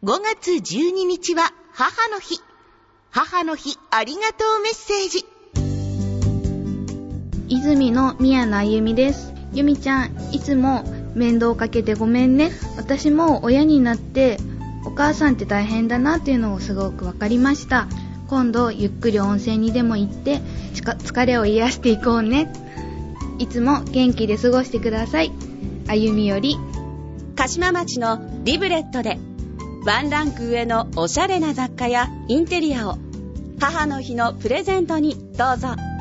5月12日は母の日。母の日ありがとうメッセージ。 泉の宮野あゆみです。ゆみちゃん、いつも面倒をかけてごめんね。私も親になってお母さんって大変だなっていうのをすごくわかりました。今度ゆっくり温泉にでも行って疲れを癒していこうね。いつも元気で過ごしてください。あゆみより。 鹿島町のリブレットでワンランク上のおしゃれな雑貨やインテリアを母の日のプレゼントにどうぞ。